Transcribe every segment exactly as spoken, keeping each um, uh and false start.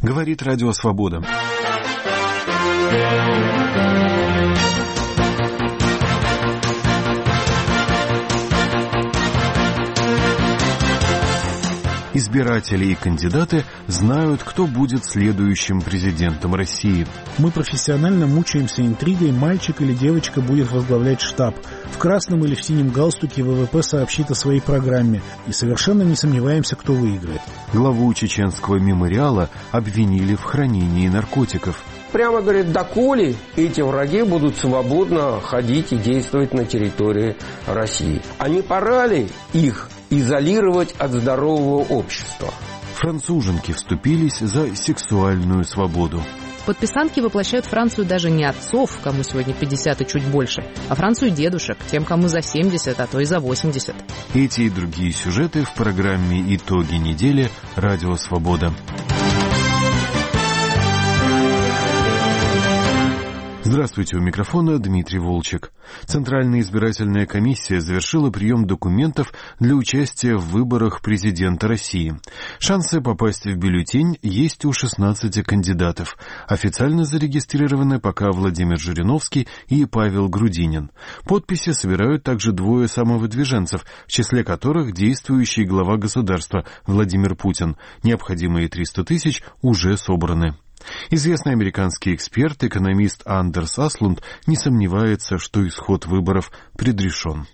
Говорит Радио Свобода. Избиратели и кандидаты знают, кто будет следующим президентом России. Мы профессионально мучаемся интригой, мальчик или девочка будет возглавлять штаб. В красном или в синем галстуке ВВП сообщит о своей программе. И совершенно не сомневаемся, кто выиграет. Главу чеченского мемориала обвинили в хранении наркотиков. Прямо, говорит, доколе эти враги будут свободно ходить и действовать на территории России. А не пора ли их изолировать от здорового общества? Француженки вступились за сексуальную свободу. Подписантки воплощают Францию даже не отцов, кому сегодня пятьдесят и чуть больше, а Францию дедушек, тем, кому за семьдесят, а то и за восемьдесят. Эти и другие сюжеты в программе «Итоги недели» Радио Свобода. Здравствуйте, у микрофона Дмитрий Волчек. Центральная избирательная комиссия завершила прием документов для участия в выборах президента России. Шансы попасть в бюллетень есть у шестнадцати кандидатов. Официально зарегистрированы пока Владимир Жириновский и Павел Грудинин. Подписи собирают также двое самовыдвиженцев, в числе которых действующий глава государства Владимир Путин. Необходимые триста тысяч уже собраны. Известный американский эксперт, экономист Андерс Аслунд, не сомневается, что исход выборов предрешен.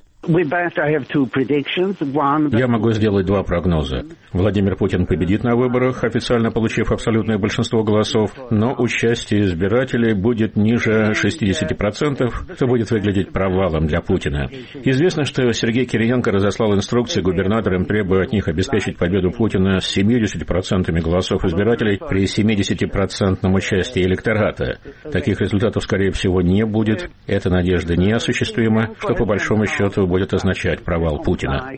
Я могу сделать два прогноза. Владимир Путин победит на выборах, официально получив абсолютное большинство голосов, но участие избирателей будет ниже шестьдесят процентов, что будет выглядеть провалом для Путина. Известно, что Сергей Кириенко разослал инструкции губернаторам, требуя от них обеспечить победу Путина с семьюдесятью процентами голосов избирателей при семидесятипроцентном участии электората. Таких результатов, скорее всего, не будет. Эта надежда неосуществима, что по большому счету будет означать провал Путина.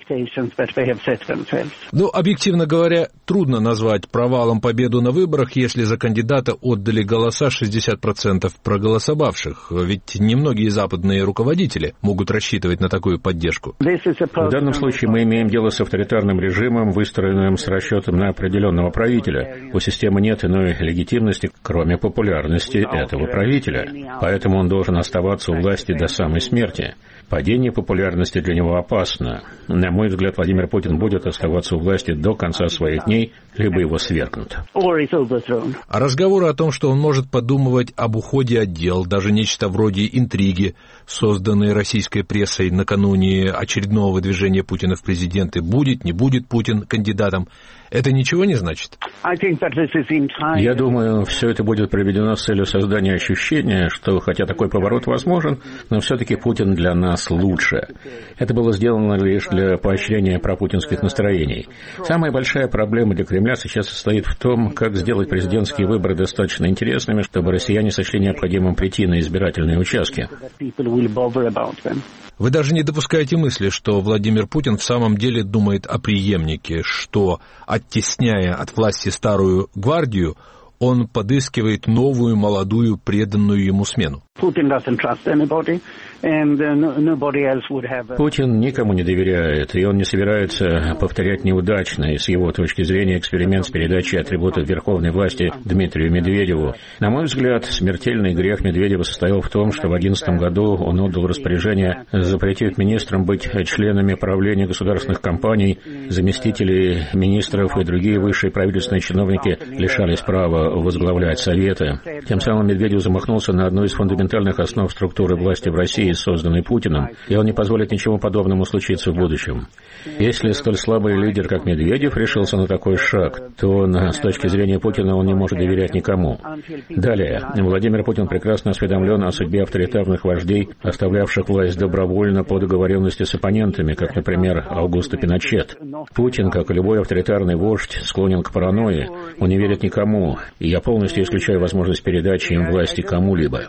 Ну, объективно говоря, трудно назвать провалом победу на выборах, если за кандидата отдали голоса шестьдесят процентов проголосовавших. Ведь немногие западные руководители могут рассчитывать на такую поддержку. В данном случае мы имеем дело с авторитарным режимом, выстроенным с расчетом на определенного правителя. У системы нет иной легитимности, кроме популярности этого правителя. Поэтому он должен оставаться у власти до самой смерти. Падение популярности для него опасно. На мой взгляд, Владимир Путин будет оставаться у власти до конца своих дней, либо его свергнут. А разговоры о том, что он может подумывать об уходе от дел, даже нечто вроде интриги, созданной российской прессой накануне очередного выдвижения Путина в президенты, будет, не будет Путин кандидатом, это ничего не значит? Я думаю, все это будет проведено с целью создания ощущения, что, хотя такой поворот возможен, но все-таки Путин для нас лучше. Это было сделано лишь для поощрения пропутинских настроений. Самая большая проблема для Кремля сейчас состоит в том, как сделать президентские выборы достаточно интересными, чтобы россияне сочли необходимым прийти на избирательные участки. Вы даже не допускаете мысли, что Владимир Путин в самом деле думает о преемнике, что, оттесняя от власти старую гвардию, он подыскивает новую, молодую, преданную ему смену. Путин никому не доверяет, и он не собирается повторять неудачный, с его точки зрения, эксперимент с передачей атрибутов верховной власти Дмитрию Медведеву. На мой взгляд, смертельный грех Медведева состоял в том, что в две тысячи одиннадцатом году он отдал распоряжение запретить министрам быть членами правления государственных компаний, заместители министров и другие высшие правительственные чиновники лишались права возглавлять советы. Тем самым Медведев замахнулся на одну из фундаментальных основ структуры власти в России, созданной Путиным, и он не позволит ничего подобному случиться в будущем. Если столь слабый лидер, как Медведев, решился на такой шаг, то он, с точки зрения Путина, он не может доверять никому. Далее. Владимир Путин прекрасно осведомлен о судьбе авторитарных вождей, оставлявших власть добровольно по договоренности с оппонентами, как, например, Аугусто Пиночет. Путин, как и любой авторитарный вождь, склонен к паранойи, он не верит никому, и я полностью исключаю возможность передачи им власти кому-либо.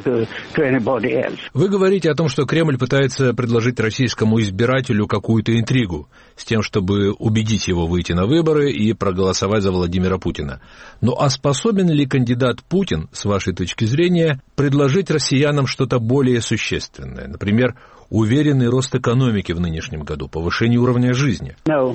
Вы говорите о том, что Кремль пытается предложить российскому избирателю какую-то интригу с тем, чтобы убедить его выйти на выборы и проголосовать за Владимира Путина. Ну а способен ли кандидат Путин, с вашей точки зрения, предложить россиянам что-то более существенное? Например, Уверенный рост экономики в нынешнем году, повышение уровня жизни.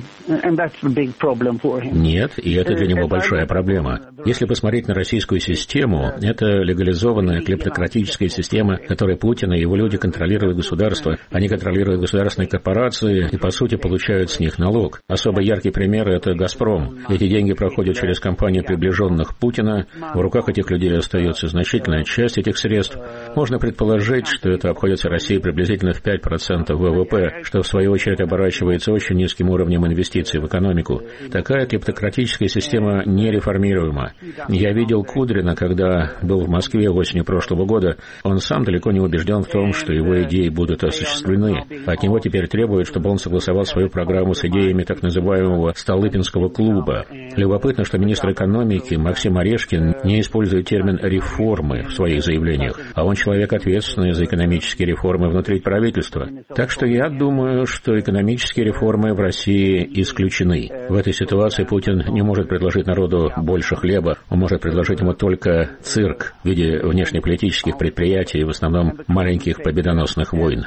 Нет, и это для него большая проблема. Если посмотреть на российскую систему, это легализованная клептократическая система, в которой Путин и его люди контролируют государство. Они контролируют государственные корпорации и, по сути, получают с них налог. Особо яркий пример – это «Газпром». Эти деньги проходят через компании приближенных Путина. В руках этих людей остается значительная часть этих средств. Можно предположить, что это обходится России приблизительно в пять процентов ВВП, что в свою очередь оборачивается очень низким уровнем инвестиций в экономику. Такая клептократическая система нереформируема. Я видел Кудрина, когда был в Москве осенью прошлого года. Он сам далеко не убежден в том, что его идеи будут осуществлены. От него теперь требуют, чтобы он согласовал свою программу с идеями так называемого Столыпинского клуба. Любопытно, что министр экономики Максим Орешкин не использует термин «реформы» в своих заявлениях, а он человек ответственный за экономические реформы внутри правительства. Так что я думаю, что экономические реформы в России исключены. В этой ситуации Путин не может предложить народу больше хлеба, он может предложить ему только цирк в виде внешнеполитических предприятий и в основном маленьких победоносных войн.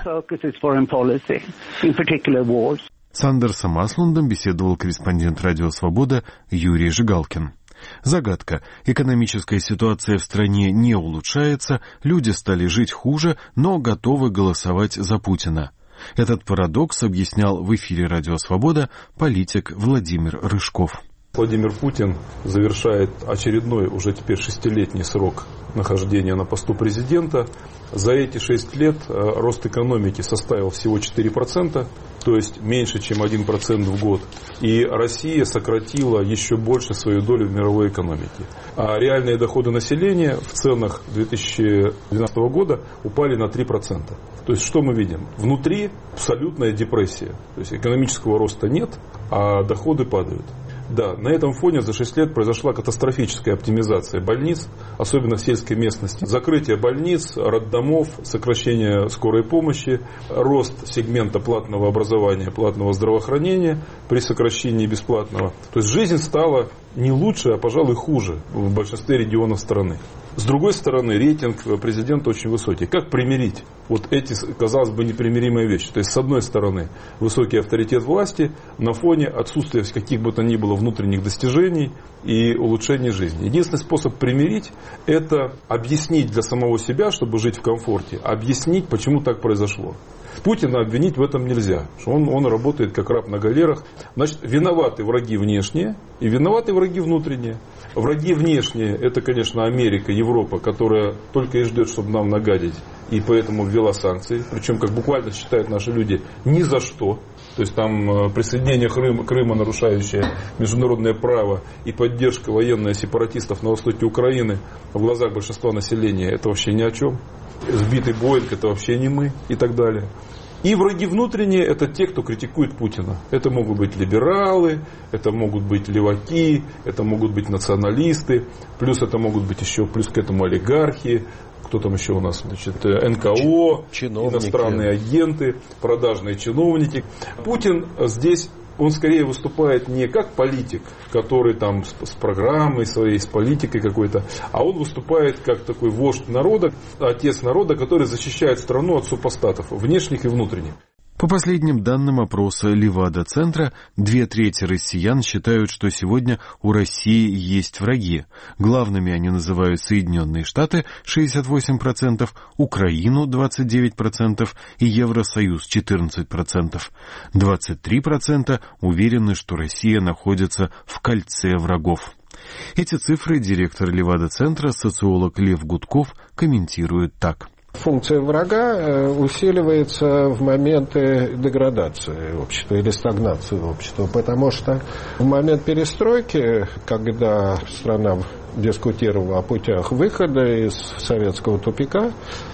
С Андерсом Аслундом беседовал корреспондент «Радио Свобода» Юрий Жигалкин. Загадка. Экономическая ситуация в стране не улучшается, люди стали жить хуже, но готовы голосовать за Путина. Этот парадокс объяснял в эфире «Радио Свобода» политик Владимир Рыжков. Владимир Путин завершает очередной, уже теперь шестилетний срок нахождения на посту президента. За эти шесть лет рост экономики составил всего четыре процента, то есть меньше, чем один процент в год. И Россия сократила еще больше свою долю в мировой экономике. А реальные доходы населения в ценах две тысячи двенадцатого года упали на три процента. То есть что мы видим? Внутри абсолютная депрессия. То есть экономического роста нет, а доходы падают. Да, на этом фоне за шесть лет произошла катастрофическая оптимизация больниц, особенно в сельской местности. Закрытие больниц, роддомов, сокращение скорой помощи, рост сегмента платного образования, платного здравоохранения при сокращении бесплатного. То есть жизнь стала не лучше, а, пожалуй, хуже в большинстве регионов страны. С другой стороны, рейтинг президента очень высокий. Как примирить вот эти, казалось бы, непримиримые вещи? То есть, с одной стороны, высокий авторитет власти на фоне отсутствия каких бы то ни было внутренних достижений и улучшения жизни. Единственный способ примирить – это объяснить для самого себя, чтобы жить в комфорте, объяснить, почему так произошло. Путина обвинить в этом нельзя, что он, он работает как раб на галерах. Значит, виноваты враги внешние и виноваты враги внутренние. Враги внешние – это, конечно, Америка, Европа, которая только и ждет, чтобы нам нагадить, и поэтому ввела санкции. Причем, как буквально считают наши люди, ни за что. То есть там присоединение Крыма, Крыма, нарушающее международное право, и поддержка военная сепаратистов на востоке Украины в глазах большинства населения – это вообще ни о чем. Сбитый Боинг – это вообще не мы, и так далее. И враги внутренние – это те, кто критикует Путина. Это могут быть либералы, это могут быть леваки, это могут быть националисты, плюс это могут быть еще, плюс к этому олигархи, кто там еще у нас, значит, эн ка о, чиновники, иностранные агенты, продажные чиновники. Путин здесь, он скорее выступает не как политик, который там с, с программой своей, с политикой какой-то, а он выступает как такой вождь народа, отец народа, который защищает страну от супостатов, внешних и внутренних. По последним данным опроса Левада-центра, две трети россиян считают, что сегодня у России есть враги. Главными они называют Соединенные Штаты шестьдесят восемь процентов, Украину двадцать девять процентов и Евросоюз четырнадцать процентов. двадцать три процента уверены, что Россия находится в кольце врагов. Эти цифры директор Левада-центра, социолог Лев Гудков, комментирует так. Функция врага усиливается в моменты деградации общества или стагнации общества, потому что в момент перестройки, когда страна дискутировала о путях выхода из советского тупика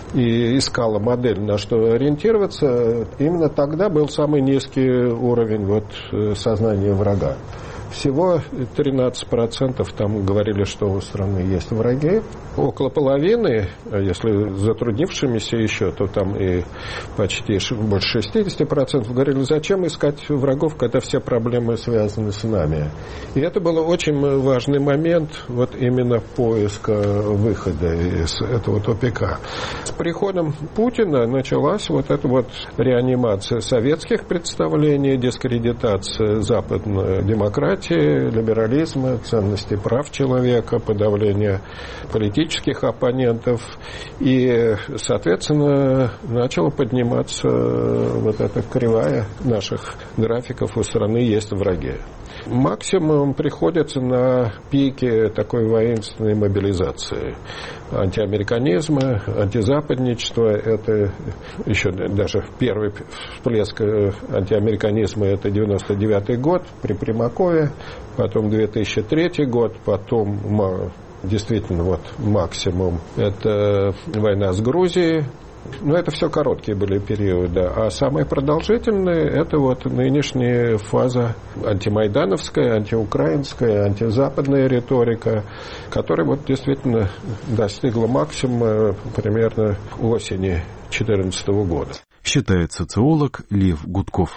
и искала модель, на что ориентироваться, именно тогда был самый низкий уровень вот, сознания врага. Всего тринадцать процентов там говорили, что у страны есть враги. Около половины, если затруднившимися еще, то там и почти больше шестьдесят процентов говорили, зачем искать врагов, когда все проблемы связаны с нами. И это был очень важный момент, вот именно поиска выхода из этого тупика. С приходом Путина началась вот эта вот реанимация советских представлений, дискредитация западной демократии, либерализма, ценностей прав человека, подавление политических оппонентов. И, соответственно, начала подниматься вот эта кривая наших графиков. У страны есть враги. Максимум приходится на пике такой воинственной мобилизации. Антиамериканизма, антизападничества, это еще даже первый всплеск антиамериканизма, это девяносто девятый год при Примакове, потом две тысячи третий год, потом действительно вот максимум это война с Грузией. Но это все короткие были периоды. А самые продолжительные – это вот нынешняя фаза антимайдановская, антиукраинская, антизападная риторика, которая вот действительно достигла максимума примерно осени две тысячи четырнадцатого года. Считает социолог Лев Гудков.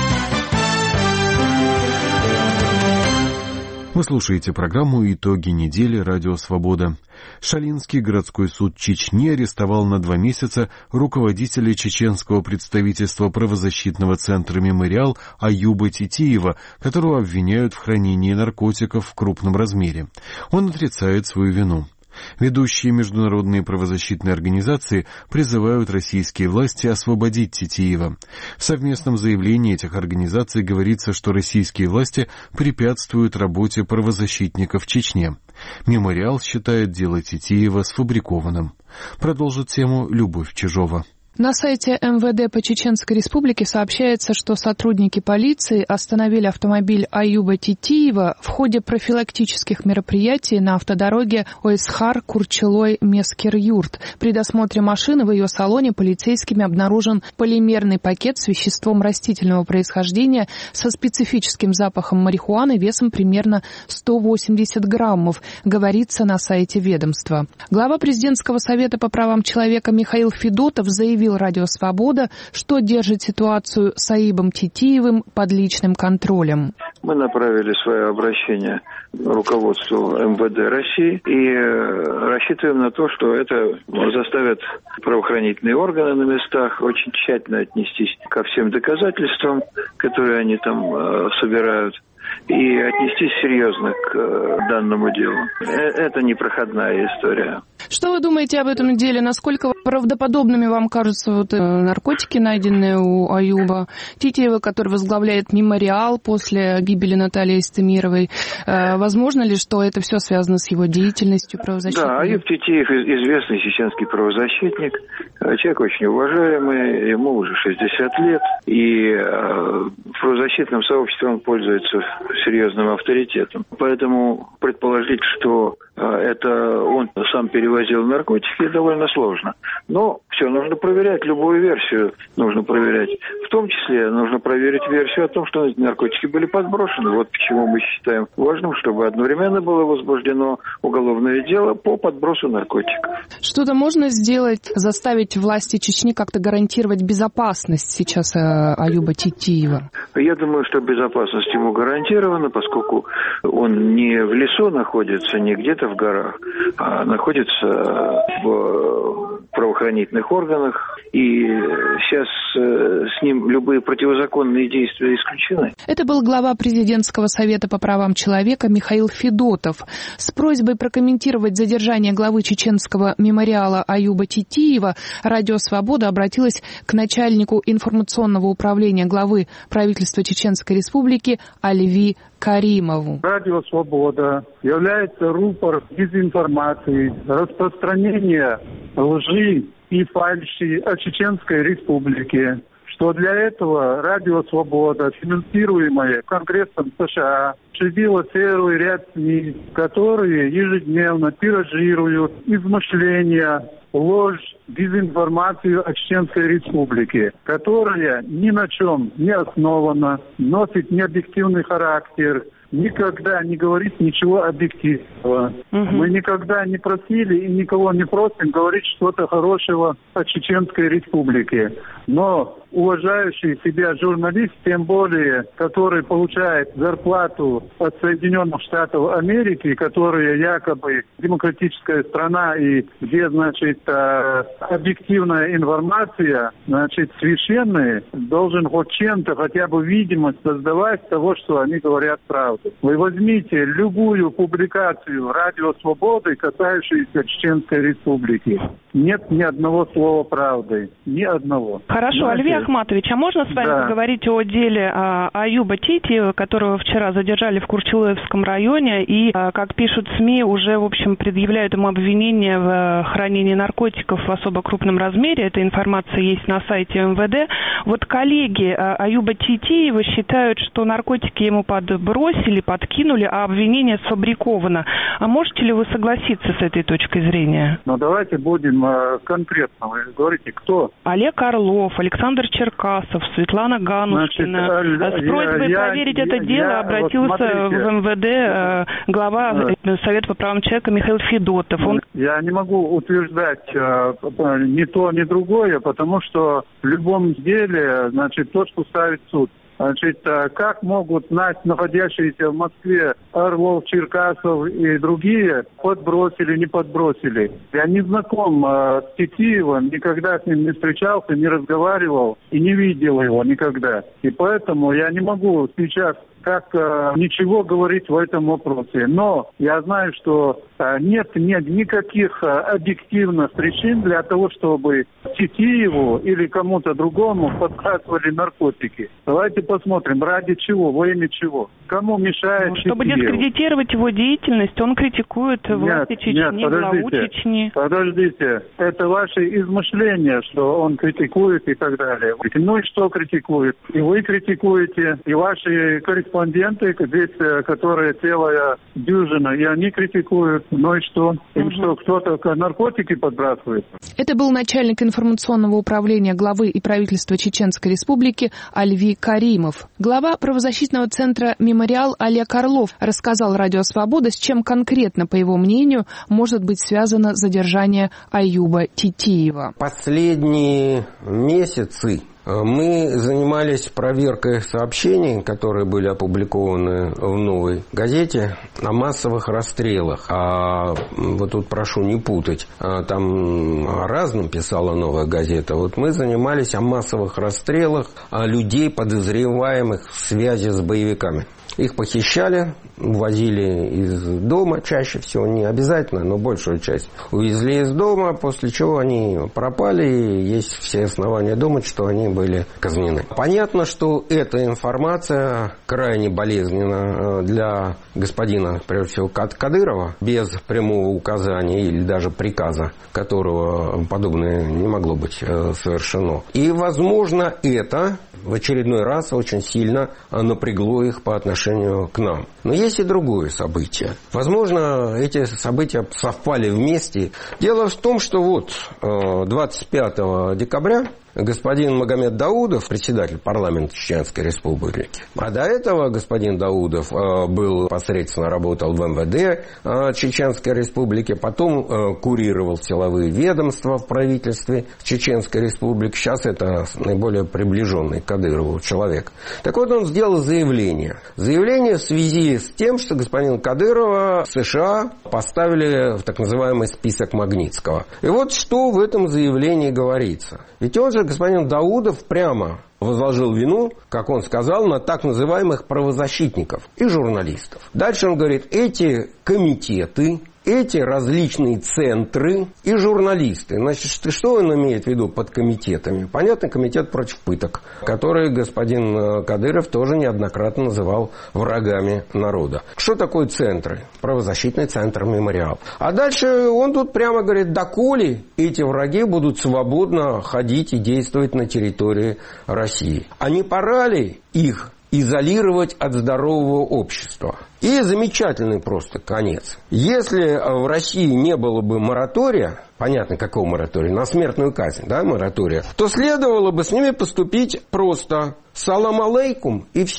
Вы слушаете программу «Итоги недели. Радио Свобода». Шалинский городской суд Чечни арестовал на два месяца руководителя чеченского представительства правозащитного центра «Мемориал» Аюба Титиева, которого обвиняют в хранении наркотиков в крупном размере. Он отрицает свою вину. Ведущие международные правозащитные организации призывают российские власти освободить Титиева. В совместном заявлении этих организаций говорится, что российские власти препятствуют работе правозащитников в Чечне. «Мемориал» считает дело Титиева сфабрикованным. Продолжит тему Любовь Чижова. На сайте эм вэ дэ по Чеченской Республике сообщается, что сотрудники полиции остановили автомобиль Аюба Титиева в ходе профилактических мероприятий на автодороге Ойсхар-Курчелой-Мескер-Юрт. При досмотре машины в ее салоне полицейскими обнаружен полимерный пакет с веществом растительного происхождения со специфическим запахом марихуаны весом примерно сто восемьдесят граммов, говорится на сайте ведомства. Глава президентского совета по правам человека Михаил Федотов заявил Радио Свобода, что держит ситуацию с Аюбом Титиевым под личным контролем. Мы направили свое обращение руководству эм вэ дэ России и рассчитываем на то, что это заставит правоохранительные органы на местах очень тщательно отнестись ко всем доказательствам, которые они там э, собирают, и отнестись серьезно к э, данному делу. Это не проходная история. Что вы думаете об этом деле? Насколько правдоподобными вам кажутся вот, э, наркотики, найденные у Аюба Титиева, который возглавляет «Мемориал» после гибели Натальи Истемировой? Э, возможно ли, что это все связано с его деятельностью правозащитной? Да, Аюб Титиев известный чеченский правозащитник, человек очень уважаемый, ему уже шестьдесят лет, и э, в правозащитном сообществе он пользуется серьезным авторитетом. Поэтому предположить, что э, это он сам перевозил наркотики, довольно сложно. Но все, нужно проверять, любую версию нужно проверять. В том числе нужно проверить версию о том, что эти наркотики были подброшены. Вот почему мы считаем важным, чтобы одновременно было возбуждено уголовное дело по подбросу наркотиков. Что-то можно сделать, заставить власти Чечни как-то гарантировать безопасность сейчас э, Аюба Титиева? Я думаю, что безопасность ему гарантирована, поскольку он не в лесу находится, не где-то в горах, а находится в правоохранительных органах, и сейчас с ним любые противозаконные действия исключены. Это был глава президентского совета по правам человека Михаил Федотов. С просьбой прокомментировать задержание главы чеченского мемориала Аюба Титиева Радио Свобода обратилась к начальнику информационного управления главы правительства Чеченской Республики Альви Каримову. Радио Свобода является рупор дезинформации, распространения лжи и фальши о Чеченской Республике. Что для этого Радио Свобода, финансируемое Конгрессом США, учредило целый ряд СМИ, которые ежедневно тиражируют измышления, ложь, дезинформацию о Чеченской Республике, которая ни на чем не основана, носит необъективный характер никогда не говорит ничего объективного. Угу. Мы никогда не просили и никого не просим говорить что-то хорошего о Чеченской Республике. Но уважающий себя журналист, тем более, который получает зарплату от Соединенных Штатов Америки, которые якобы демократическая страна и где, значит, объективная информация, значит, священная, должен хоть чем-то хотя бы видимость создавать того, что они говорят правду. Вы возьмите любую публикацию Радио Свободы, касающуюся Чеченской Республики. Нет ни одного слова правды. Ни одного. Хорошо, знаете, Альви Ахматович, а можно с вами да. поговорить о деле а, Аюба Титиева, которого вчера задержали в Курчулевском районе и, а, как пишут СМИ, уже, в общем, предъявляют ему обвинение в а, хранении наркотиков в особо крупном размере. Эта информация есть на сайте эм вэ дэ. Вот коллеги а, Аюба Титиева считают, что наркотики ему подбросили, подкинули, а обвинение сфабриковано. А можете ли вы согласиться с этой точкой зрения? Ну, давайте будем а, конкретно. Вы говорите, кто? Олег Орлов, Александр Черкасов, Светлана Ганушкина. Значит, с просьбой я, проверить я, это я, дело я, обратился вот в эм вэ дэ э, глава э, Совета по правам человека Михаил Федотов. Он... Я не могу утверждать э, ни то, ни другое, потому что в любом деле, значит, точку ставит суд. Значит, как могут находящиеся в Москве Орлов, Черкасов и другие подбросили, не подбросили? Я не знаком э, с Титиевым, никогда с ним не встречался, не разговаривал и не видел его никогда. И поэтому я не могу сейчас как э, ничего говорить в этом вопросе. Но я знаю, что э, нет, нет никаких э, объективных причин для того, чтобы Титиеву или кому-то другому подбрасывали наркотики. Давайте посмотрим, ради чего, во имя чего. Кому мешает ну, чтобы Титиеву? Чтобы дискредитировать его деятельность, он критикует власти нет, Чечни, нет, главу Чечни. Подождите, это ваши измышления, что он критикует и так далее. Ну и что критикует? И вы критикуете, и ваши корреспонденты, здесь, которые целая дюжина, и они критикуют. Ну и что? Им угу. что, кто-то наркотики подбрасывает? Это был начальник информационного управления главы и правительства Чеченской Республики Альви Каримов. Глава правозащитного центра «Мемориал» Олег Орлов рассказал Радио Свобода, с чем конкретно, по его мнению, может быть связано задержание Аюба Титиева. Последние месяцы мы занимались проверкой сообщений, которые были опубликованы в «Новой газете», о массовых расстрелах. А вот тут прошу не путать, там о разном писала «Новая газета». Вот мы занимались о массовых расстрелах людей, подозреваемых в связи с боевиками. Их похищали, увозили из дома, чаще всего, не обязательно, но большую часть увезли из дома, после чего они пропали, и есть все основания думать, что они были казнены. Понятно, что эта информация крайне болезненна для господина, прежде всего, Кадырова, без прямого указания или даже приказа, которого подобное не могло быть совершено. И, возможно, это в очередной раз очень сильно напрягло их по отношению к нам. Но есть и другое событие. Возможно, эти события совпали вместе. Дело в том, что вот двадцать пятого декабря господин Магомед Даудов, председатель парламента Чеченской Республики. А до этого господин Даудов э, был посредственно работал в эм вэ дэ э, Чеченской Республики, потом э, курировал силовые ведомства в правительстве Чеченской Республики. Сейчас это наиболее приближенный к Кадырову человек. Так вот, он сделал заявление. Заявление в связи с тем, что господина Кадырова США поставили в так называемый список Магнитского. И вот что в этом заявлении говорится. Ведь он же, господин Даудов, прямо возложил вину, как он сказал, на так называемых правозащитников и журналистов. Дальше он говорит, эти комитеты, эти различные центры и журналисты. Значит, что он имеет в виду под комитетами? Понятно, комитет против пыток, который господин Кадыров тоже неоднократно называл врагами народа. Что такое центры? Правозащитный центр «Мемориал». А дальше он тут прямо говорит, доколе эти враги будут свободно ходить и действовать на территории России. А не пора ли их изолировать от здорового общества? И замечательный просто конец. Если в России не было бы моратория, понятно, какого моратория, на смертную казнь, да, моратория, то следовало бы с ними поступить просто салам алейкум и все.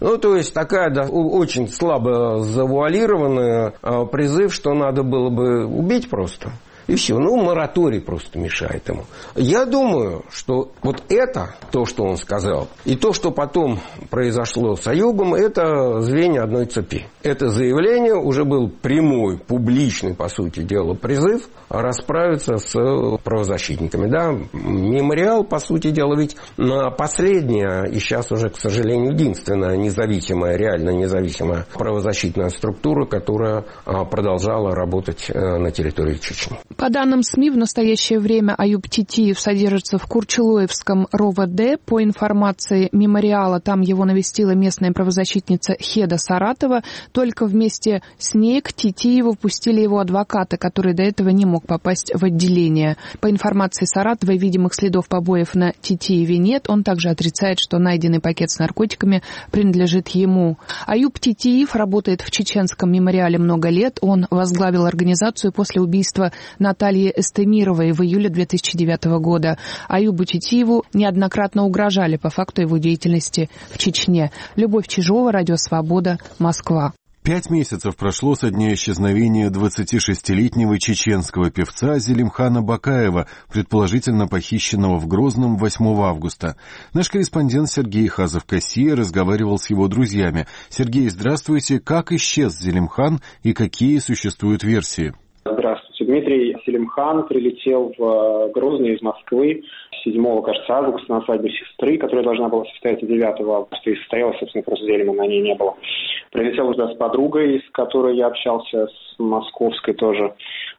Ну, то есть, такая да, очень слабо завуалированная призыв, что надо было бы убить просто. И все. Ну, мораторий просто мешает ему. Я думаю, что вот это, то, что он сказал, и то, что потом произошло с Аюбом, это звенья одной цепи. Это заявление уже был прямой, публичный, по сути дела, призыв расправиться с правозащитниками. Да, мемориал, по сути дела, ведь последняя, и сейчас уже, к сожалению, единственная независимая, реально независимая правозащитная структура, которая продолжала работать на территории Чечни. По данным СМИ, в настоящее время Аюб Титиев содержится в Курчулоевском РОВД. По информации мемориала, там его навестила местная правозащитница Хеда Саратова. Только вместе с ней к Титиеву впустили его адвокаты, который до этого не мог попасть в отделение. По информации Саратова, видимых следов побоев на Титиеве нет. Он также отрицает, что найденный пакет с наркотиками принадлежит ему. Аюб Титиев работает в чеченском мемориале много лет. Он возглавил организацию после убийства Натальи Эстемировой в июле две тысячи девятого года. Аюбу Титиеву неоднократно угрожали по факту его деятельности в Чечне. Любовь Чижова, Радио Свобода, Москва. Пять месяцев прошло со дня исчезновения двадцатишестилетнего чеченского певца Зелимхана Бакаева, предположительно похищенного в Грозном восьмого августа. Наш корреспондент Сергей Хазов-Кассия разговаривал с его друзьями. Сергей, здравствуйте. Как исчез Зелимхан и какие существуют версии? Здравствуйте, Дмитрий. Зелимхан прилетел в Грозный из Москвы седьмого, кажется, августа на свадьбу сестры, которая должна была состояться девятого августа, и состоялась, собственно, просто Зелима на ней не было. Прилетел туда с подругой, с которой я общался, с московской тоже.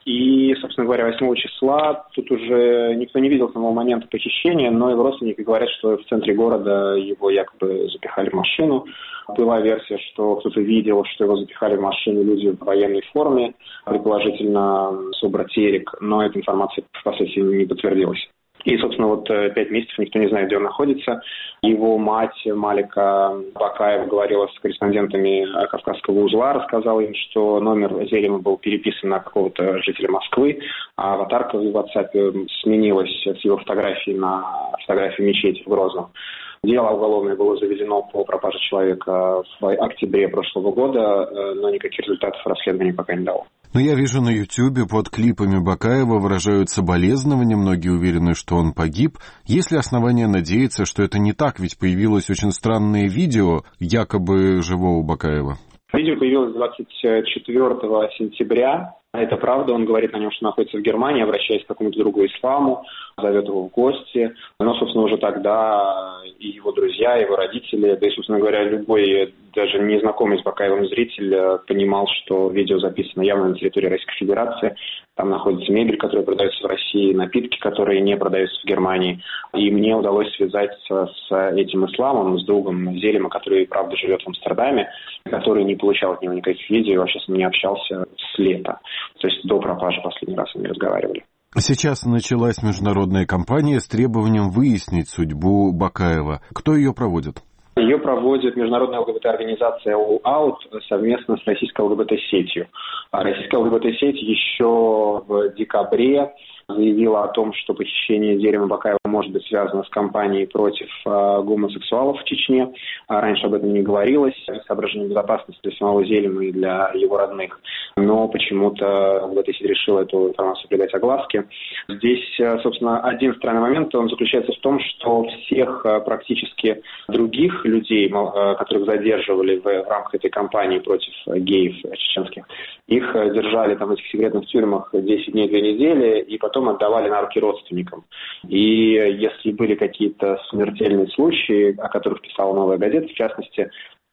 И, собственно говоря, восьмого числа тут уже никто не видел с того момента похищения, но его родственники говорят, что в центре города его якобы запихали в машину. Была версия, что кто-то видел, что его запихали в машину люди в военной форме, предположительно Собратерик, но эта информация впоследствии не подтвердилась. И, собственно, вот пять месяцев никто не знает, где он находится. Его мать Малика Бакаева говорила с корреспондентами Кавказского узла, рассказала им, что номер Зелима был переписан на какого-то жителя Москвы, а аватарка в WhatsApp сменилась с его фотографии на фотографию мечети в Грозном. Дело уголовное было заведено по пропаже человека в октябре прошлого года, но никаких результатов расследования пока не дало. Но я вижу на Ютьюбе под клипами Бакаева выражают соболезнования, многие уверены, что он погиб. Есть ли основания надеяться, что это не так, ведь появилось очень странное видео якобы живого Бакаева? Видео появилось двадцать четвёртого сентября. Это правда, он говорит о нем, что находится в Германии, обращаясь к какому-то другу исламу, зовет его в гости. Но, собственно, уже тогда и его друзья, и его родители, да и, собственно говоря, любой, даже незнакомый с Бакаевым зритель понимал, что видео записано явно на территории Российской Федерации. Там находится мебель, которая продается в России, напитки, которые не продаются в Германии. И мне удалось связаться с этим исламом, с другом Зелима, который, правда, живет в Амстердаме, который не получал от него никаких видео, вообще с ним не общался с лета. То есть до пропажи последний раз они разговаривали. Сейчас началась международная кампания с требованием выяснить судьбу Бакаева. Кто ее проводит? Ее проводит международная ЛГБТ-организация All Out совместно с российской ЛГБТ-сетью. Российская ЛГБТ-сеть еще в декабре заявила о том, что похищение Зелима Бакаева может быть связано с кампанией против э, гомосексуалов в Чечне. А раньше об этом не говорилось, соображение безопасности для самого Зелима и для его родных. Но почему-то ЛГБТ-сеть решила эту информацию придать огласке. Здесь, собственно, один странный момент, он заключается в том, что всех практически других людей, которых задерживали в, в рамках этой кампании против геев чеченских, их держали там в этих секретных тюрьмах десять дней, две недели, и потом отдавали на руки родственникам. И если были какие-то смертельные случаи, о которых писала «Новая газета», в частности,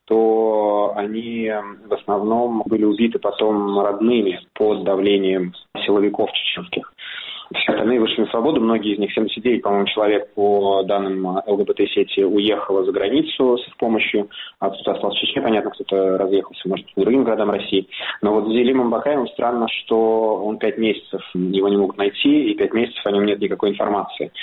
то они в основном были убиты потом родными под давлением силовиков чеченских. Все остальные вышли на свободу, многие из них, семьдесят девять, по-моему, человек, по данным ЛГБТ-сети, уехало за границу с их помощью, а кто-то остался в Чечне, понятно, кто-то разъехался, может, к другим городам России. Но вот с Зелимом Бакаевым странно, что он пять месяцев, его не могут найти, и пять месяцев о нем нет никакой информации.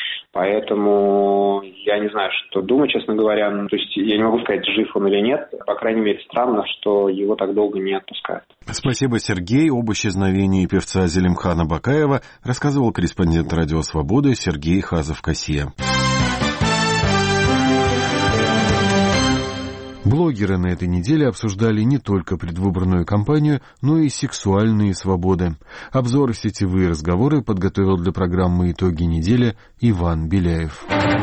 Поэтому я не знаю, что думать, честно говоря. Ну, то есть я не могу сказать, жив он или нет. По крайней мере, странно, что его так долго не отпускают. Спасибо, Сергей. Об исчезновении певца Зелимхана Бакаева рассказывал корреспондент «Радио Свободы» Сергей Хазов-Кассия. Блогеры на этой неделе обсуждали не только предвыборную кампанию, но и сексуальные свободы. Обзор «Сетевые разговоры» подготовил для программы «Итоги недели» Иван Беляев.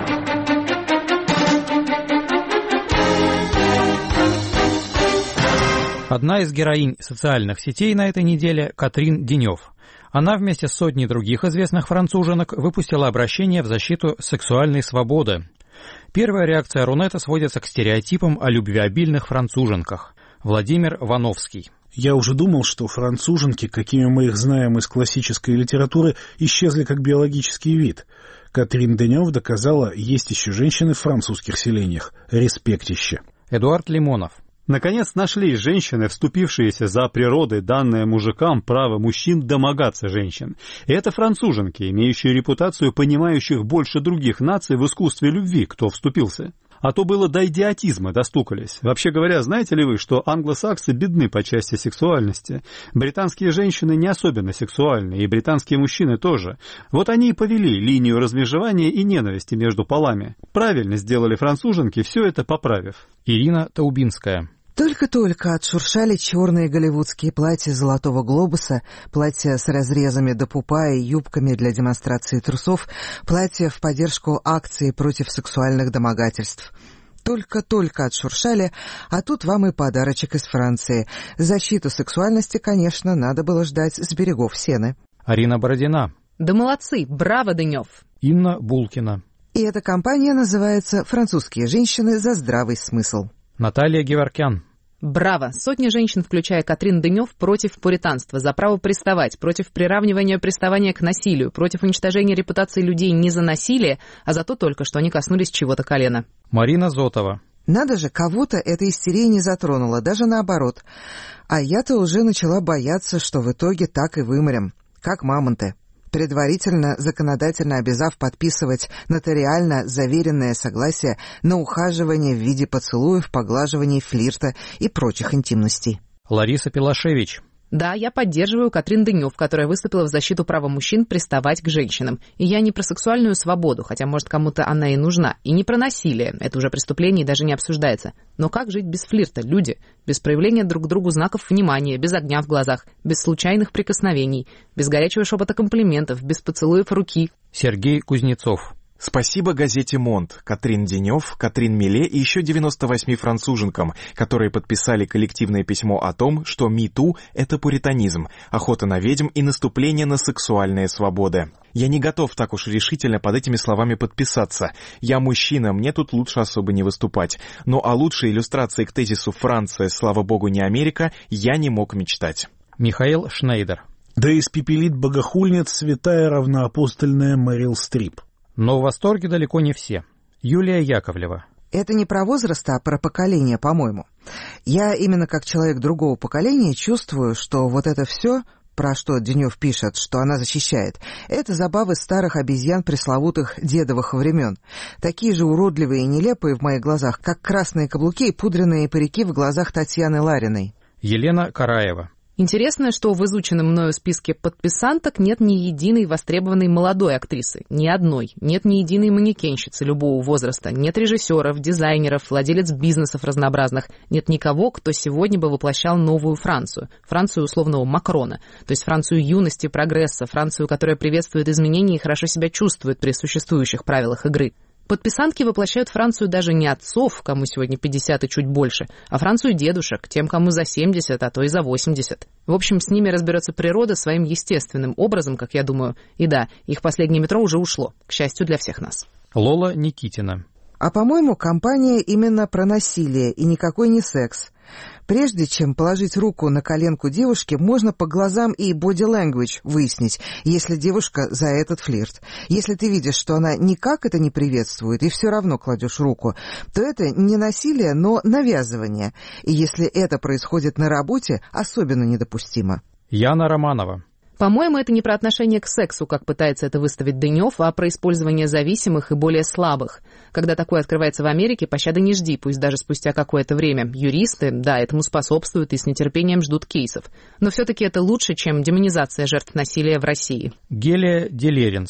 Одна из героинь социальных сетей на этой неделе – Катрин Денев. Она вместе с сотней других известных француженок выпустила обращение в защиту сексуальной свободы. Первая реакция Рунета сводится к стереотипам о любвеобильных француженках. Владимир Вановский. Я уже думал, что француженки, какими мы их знаем из классической литературы, исчезли как биологический вид. Катрин Денев доказала, есть еще женщины в французских селениях. Респектище. Эдуард Лимонов. Наконец нашлись женщины, вступившиеся за природой, данное мужикам право мужчин домогаться женщин. И это француженки, имеющие репутацию понимающих больше других наций в искусстве любви, кто вступился. А то было до идиотизма достукались. Вообще говоря, знаете ли вы, что англосаксы бедны по части сексуальности? Британские женщины не особенно сексуальны, и британские мужчины тоже. Вот они и повели линию размежевания и ненависти между полами. Правильно сделали француженки, все это поправив. Ирина Таубинская. Только-только отшуршали черные голливудские платья «Золотого глобуса», платья с разрезами до пупа и юбками для демонстрации трусов, платья в поддержку акции против сексуальных домогательств. Только-только отшуршали, а тут вам и подарочек из Франции. Защиту сексуальности, конечно, надо было ждать с берегов Сены. Арина Бородина. Да молодцы, браво, Дынев. Инна Булкина. И эта кампания называется «Французские женщины за здравый смысл». Наталья Геворкян. Браво! Сотни женщин, включая Катрин Денев, против пуританства, за право приставать, против приравнивания приставания к насилию, против уничтожения репутации людей не за насилие, а за то только, что они коснулись чего-то колена. Марина Зотова. Надо же, кого-то эта истерия не затронула, даже наоборот. А я-то уже начала бояться, что в итоге так и вымрем, как мамонты, предварительно законодательно обязав подписывать нотариально заверенное согласие на ухаживание в виде поцелуев, поглаживаний, флирта и прочих интимностей. Лариса Пилашевич. Да, я поддерживаю Катрин Денев, которая выступила в защиту права мужчин приставать к женщинам. И я не про сексуальную свободу, хотя, может, кому-то она и нужна. И не про насилие, это уже преступление и даже не обсуждается. Но как жить без флирта, люди? Без проявления друг к другу знаков внимания, без огня в глазах, без случайных прикосновений, без горячего шепота комплиментов, без поцелуев руки. Сергей Кузнецов. Спасибо газете «Монт», Катрин Денев, Катрин Миле и еще девяноста восьми француженкам, которые подписали коллективное письмо о том, что «Ми-ту» — это пуританизм, охота на ведьм и наступление на сексуальные свободы. Я не готов так уж решительно под этими словами подписаться. Я мужчина, мне тут лучше особо не выступать. Но о лучшей иллюстрации к тезису «Франция, слава богу, не Америка» я не мог мечтать. Михаил Шнейдер. Да испепелит богохульниц святая равноапостольная Мэрил Стрип. Но в восторге далеко не все. Юлия Яковлева. Это не про возраст, а про поколение, по-моему. Я именно как человек другого поколения чувствую, что вот это все, про что Денев пишет, что она защищает, это забавы старых обезьян пресловутых дедовых времен. Такие же уродливые и нелепые в моих глазах, как красные каблуки и пудренные парики в глазах Татьяны Лариной. Елена Караева. Интересно, что в изученном мною списке подписанток нет ни единой востребованной молодой актрисы, ни одной, нет ни единой манекенщицы любого возраста, нет режиссеров, дизайнеров, владелец бизнесов разнообразных, нет никого, кто сегодня бы воплощал новую Францию, Францию условного Макрона, то есть Францию юности, прогресса, Францию, которая приветствует изменения и хорошо себя чувствует при существующих правилах игры. Подписантки воплощают Францию даже не отцов, кому сегодня пятьдесят и чуть больше, а Францию дедушек, тем, кому за семьдесят, а то и за восемьдесят. В общем, с ними разберется природа своим естественным образом, как я думаю. И да, их последнее метро уже ушло, к счастью для всех нас. Лола Никитина. А по-моему, кампания именно про насилие и никакой не секс. Прежде чем положить руку на коленку девушки, можно по глазам и body language выяснить, если девушка за этот флирт. Если ты видишь, что она никак это не приветствует и все равно кладешь руку, то это не насилие, но навязывание. И если это происходит на работе, особенно недопустимо. Яна Романова. По-моему, это не про отношение к сексу, как пытается это выставить Денев, а про использование зависимых и более слабых. Когда такое открывается в Америке, пощады не жди, пусть даже спустя какое-то время. Юристы, да, этому способствуют и с нетерпением ждут кейсов. Но все-таки это лучше, чем демонизация жертв насилия в России. Гелия Делеренс.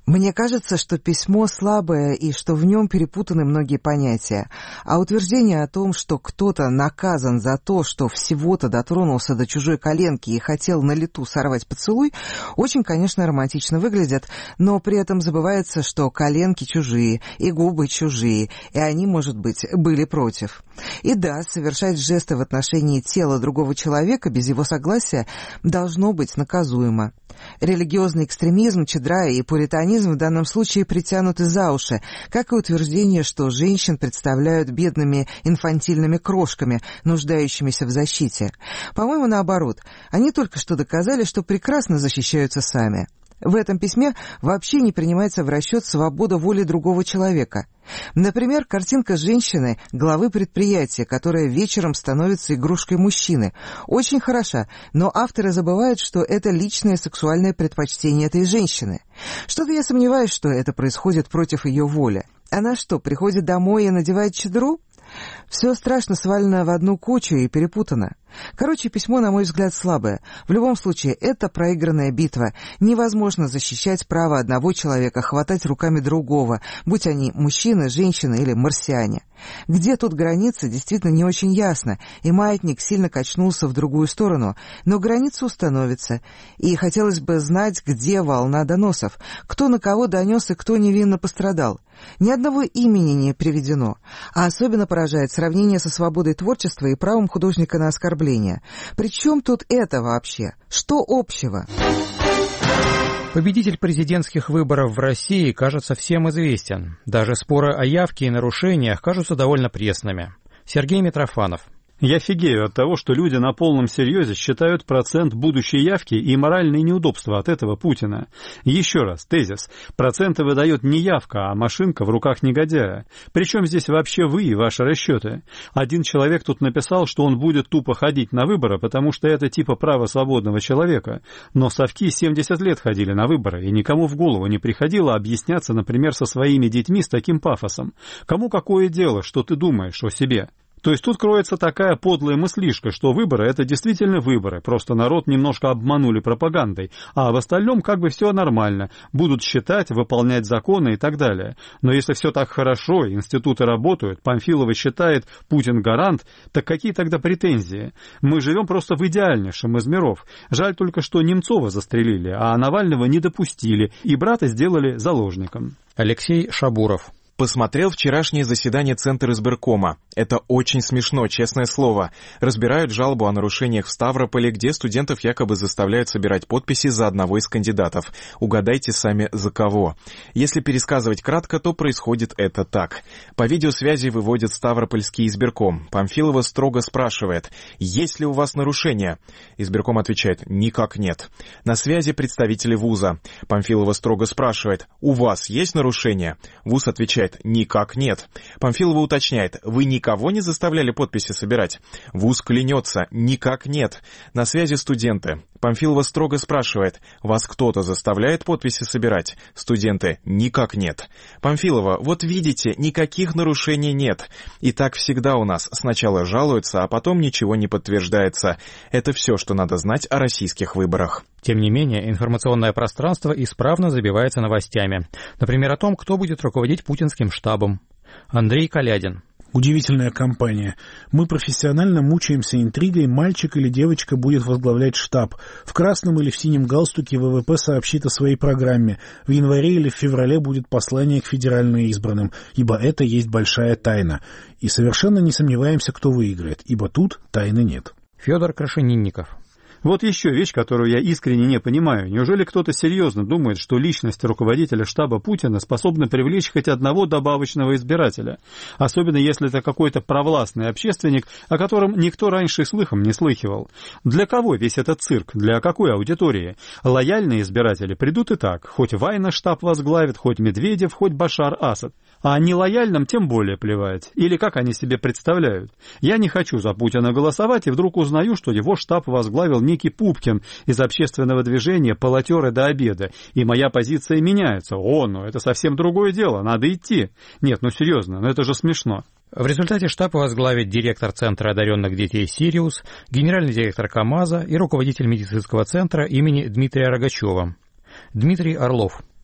Мне кажется, что письмо слабое и что в нем перепутаны многие понятия, а утверждение о том, что кто-то наказан за то, что всего-то дотронулся до чужой коленки и хотел на лету сорвать поцелуй, очень, конечно, романтично выглядят, но при этом забывается, что коленки чужие и губы чужие, и они, может быть, были против. И да, совершать жесты в отношении тела другого человека без его согласия должно быть наказуемо. Религиозный экстремизм, чадрая и пуританизм в данном случае притянуты за уши, как и утверждение, что женщин представляют бедными инфантильными крошками, нуждающимися в защите. По-моему, наоборот, они только что доказали, что прекрасно защищаются сами. В этом письме вообще не принимается в расчет свобода воли другого человека. Например, картинка женщины, главы предприятия, которая вечером становится игрушкой мужчины. Очень хороша, но авторы забывают, что это личное сексуальное предпочтение этой женщины. Что-то я сомневаюсь, что это происходит против ее воли. Она что, приходит домой и надевает чадру? Все страшно свалено в одну кучу и перепутано. Короче, письмо, на мой взгляд, слабое. В любом случае, это проигранная битва. Невозможно защищать право одного человека хватать руками другого, будь они мужчины, женщины или марсиане. Где тут граница, действительно не очень ясно, и маятник сильно качнулся в другую сторону, но граница установится. И хотелось бы знать, где волна доносов, кто на кого донес и кто невинно пострадал. Ни одного имени не приведено, а особенно поражает сравнение со свободой творчества и правом художника на оскорбление. Причем тут это вообще? Что общего? Победитель президентских выборов в России, кажется, всем известен. Даже споры о явке и нарушениях кажутся довольно пресными. Сергей Митрофанов. Я фигею от того, что люди на полном серьезе считают процент будущей явки и моральные неудобства от этого Путина. Еще раз, тезис. Проценты выдает не явка, а машинка в руках негодяя. Причем здесь вообще вы и ваши расчеты? Один человек тут написал, что он будет тупо ходить на выборы, потому что это типа право свободного человека. Но совки семьдесят лет ходили на выборы, и никому в голову не приходило объясняться, например, со своими детьми с таким пафосом. Кому какое дело, что ты думаешь о себе? То есть тут кроется такая подлая мыслишка, что выборы — это действительно выборы, просто народ немножко обманули пропагандой, а в остальном как бы все нормально, будут считать, выполнять законы и так далее. Но если все так хорошо, институты работают, Памфилова считает, Путин гарант, так какие тогда претензии? Мы живем просто в идеальнейшем из миров. Жаль только, что Немцова застрелили, а Навального не допустили, и брата сделали заложником. Алексей Шабуров. Посмотрел вчерашнее заседание Центра избиркома. Это очень смешно, честное слово. Разбирают жалобу о нарушениях в Ставрополе, где студентов якобы заставляют собирать подписи за одного из кандидатов. Угадайте сами, за кого. Если пересказывать кратко, то происходит это так. По видеосвязи выводит Ставропольский избирком. Памфилова строго спрашивает: «Есть ли у вас нарушения?» Избирком отвечает: «Никак нет». На связи представители вуза. Памфилова строго спрашивает: «У вас есть нарушения?» Вуз отвечает: «Никак нет». Памфилова уточняет: «Вы никого не заставляли подписи собирать?» Вуз клянется: «Никак нет». На связи студенты. Памфилова строго спрашивает: «Вас кто-то заставляет подписи собирать?» Студенты: «Никак нет». Памфилова: «Вот видите, никаких нарушений нет. И так всегда у нас. Сначала жалуются, а потом ничего не подтверждается. Это все, что надо знать о российских выборах». Тем не менее, информационное пространство исправно забивается новостями. Например, о том, кто будет руководить путинским штабом. Андрей Калядин. Удивительная кампания. Мы профессионально мучаемся интригой, мальчик или девочка будет возглавлять штаб. В красном или в синем галстуке ВВП сообщит о своей программе. В январе или в феврале будет послание к федерально избранным, ибо это есть большая тайна. И совершенно не сомневаемся, кто выиграет, ибо тут тайны нет. Федор Крашенинников. Вот еще вещь, которую я искренне не понимаю. Неужели кто-то серьезно думает, что личность руководителя штаба Путина способна привлечь хоть одного добавочного избирателя? Особенно если это какой-то провластный общественник, о котором никто раньше и слыхом не слыхивал. Для кого весь этот цирк? Для какой аудитории? Лояльные избиратели придут и так. Хоть Вайна штаб возглавит, хоть Медведев, хоть Башар Асад. А нелояльным тем более плевать. Или как они себе представляют? Я не хочу за Путина голосовать, и вдруг узнаю, что его штаб возглавил некий Пупкин из общественного движения «Полотеры до обеда», и моя позиция меняется. О, ну это совсем другое дело, надо идти. Нет, ну серьезно, ну это же смешно. В результате штаб возглавит директор Центра одаренных детей «Сириус», генеральный директор КамАЗа и руководитель медицинского центра имени Дмитрия Рогачева. Дмитрий Орлов.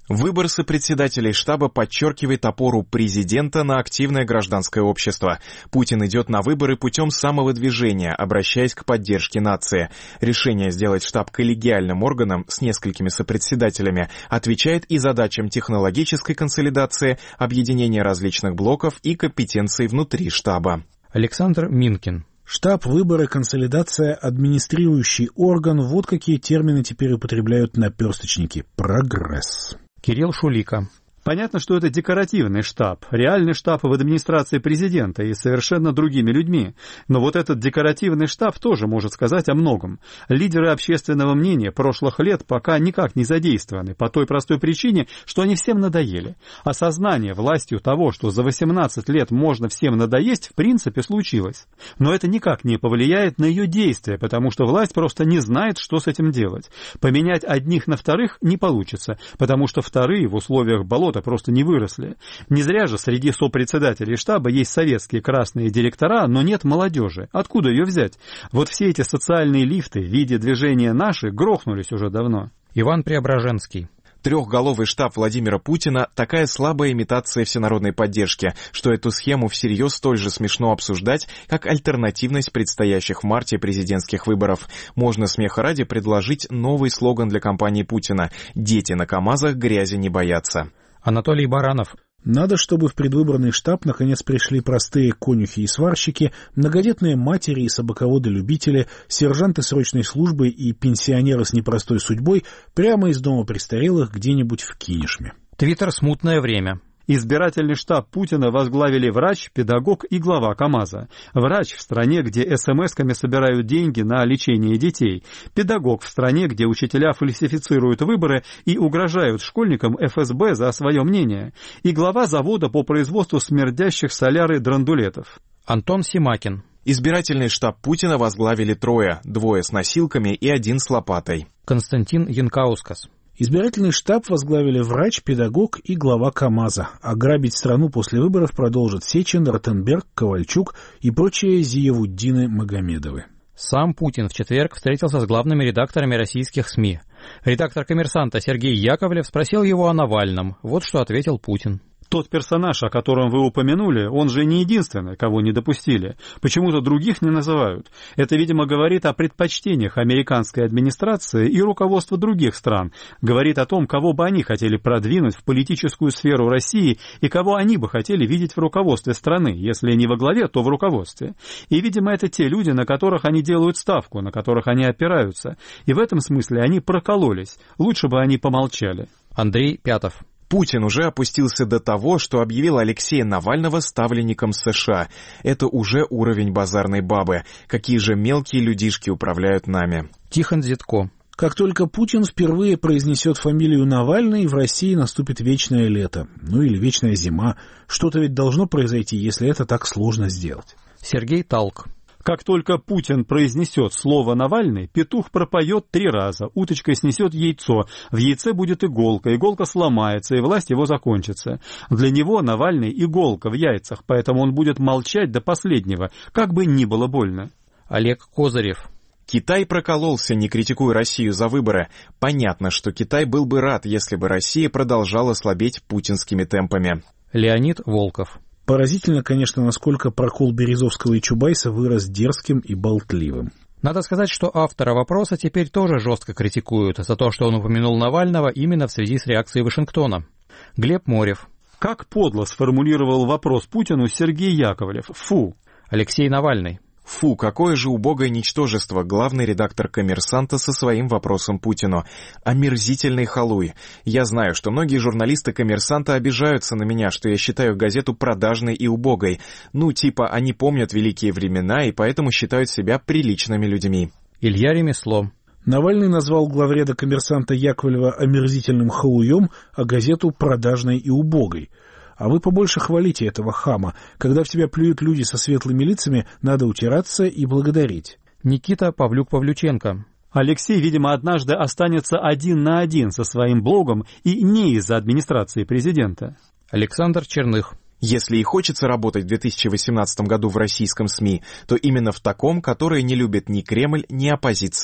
Выбор сопредседателей штаба подчеркивает опору президента на активное гражданское общество. Путин идет на выборы путем самовыдвижения, обращаясь к поддержке нации. Решение сделать штаб коллегиальным органом с несколькими сопредседателями отвечает и задачам технологической консолидации, объединения различных блоков и компетенций внутри штаба. Александр Минкин. Штаб, выборы, консолидация, администрирующий орган – вот какие термины теперь употребляют наперсточники. Прогресс. Кирилл Шулика. Понятно, что это декоративный штаб, реальный штаб в администрации президента и совершенно другими людьми. Но вот этот декоративный штаб тоже может сказать о многом. Лидеры общественного мнения прошлых лет пока никак не задействованы, по той простой причине, что они всем надоели. Осознание властью того, что за восемнадцать лет можно всем надоесть, в принципе случилось. Но это никак не повлияет на ее действия, потому что власть просто не знает, что с этим делать. Поменять одних на вторых не получится, потому что вторые в условиях болота просто не выросли. Не зря же среди сопредседателей штаба есть советские красные директора, но нет молодежи. Откуда ее взять? Вот все эти социальные лифты в виде движения «Наши» грохнулись уже давно. Иван Преображенский. Трехголовый штаб Владимира Путина – такая слабая имитация всенародной поддержки, что эту схему всерьез столь же смешно обсуждать, как альтернативность предстоящих в марте президентских выборов. Можно смеха ради предложить новый слоган для кампании Путина «Дети на КамАЗах грязи не боятся». Анатолий Баранов. Надо, чтобы в предвыборный штаб наконец пришли простые конюхи и сварщики, многодетные матери и собаководы-любители, сержанты срочной службы и пенсионеры с непростой судьбой прямо из дома престарелых где-нибудь в Кинешме. Твиттер «Смутное время». Избирательный штаб Путина возглавили врач, педагог и глава КамАЗа. Врач в стране, где эс-эм-эсками собирают деньги на лечение детей. Педагог в стране, где учителя фальсифицируют выборы и угрожают школьникам эф эс бэ за свое мнение. И глава завода по производству смердящих соляры драндулетов. Антон Симакин. Избирательный штаб Путина возглавили трое, двое с носилками и один с лопатой. Константин Янкаускас. Избирательный штаб возглавили врач, педагог и глава КамАЗа. А грабить страну после выборов продолжат Сечин, Ротенберг, Ковальчук и прочие Зиявуддины Магомедовы. Сам Путин в четверг встретился с главными редакторами российских СМИ. Редактор «Коммерсанта» Сергей Яковлев спросил его о Навальном. Вот что ответил Путин. Тот персонаж, о котором вы упомянули, он же не единственный, кого не допустили. Почему-то других не называют. Это, видимо, говорит о предпочтениях американской администрации и руководства других стран. Говорит о том, кого бы они хотели продвинуть в политическую сферу России и кого они бы хотели видеть в руководстве страны. Если не во главе, то в руководстве. И, видимо, это те люди, на которых они делают ставку, на которых они опираются. И в этом смысле они прокололись. Лучше бы они помолчали. Андрей Пятов. Путин уже опустился до того, что объявил Алексея Навального ставленником США. Это уже уровень базарной бабы. Какие же мелкие людишки управляют нами. Тихон Зитко. Как только Путин впервые произнесет фамилию Навальный, в России наступит вечное лето. Ну или вечная зима. Что-то ведь должно произойти, если это так сложно сделать. Сергей Талк. Как только Путин произнесет слово «Навальный», петух пропоет три раза, уточка снесет яйцо, в яйце будет иголка, иголка сломается, и власть его закончится. Для него Навальный — иголка в яйцах, поэтому он будет молчать до последнего, как бы ни было больно. Олег Козырев. Китай прокололся, не критикуя Россию за выборы. Понятно, что Китай был бы рад, если бы Россия продолжала слабеть путинскими темпами. Леонид Волков. Поразительно, конечно, насколько прокол Березовского и Чубайса вырос дерзким и болтливым. Надо сказать, что автора вопроса теперь тоже жестко критикуют за то, что он упомянул Навального именно в связи с реакцией Вашингтона. Глеб Морев. Как подло сформулировал вопрос Путину Сергей Яковлев. Фу. Алексей Навальный. Фу, какое же убогое ничтожество, главный редактор «Коммерсанта» со своим вопросом Путину. Омерзительный халуй. Я знаю, что многие журналисты «Коммерсанта» обижаются на меня, что я считаю газету продажной и убогой. Ну, типа, они помнят великие времена и поэтому считают себя приличными людьми. Илья Ремесло. Навальный назвал главреда «Коммерсанта» Яковлева омерзительным халуем, а газету продажной и убогой. А вы побольше хвалите этого хама. Когда в тебя плюют люди со светлыми лицами, надо утираться и благодарить. Никита Павлюк-Павлюченко. Алексей, видимо, однажды останется один на один со своим блогом и не из-за администрации президента. Александр Черных. Если и хочется работать в две тысячи восемнадцатом году в российском СМИ, то именно в таком, которое не любит ни Кремль, ни оппозиция.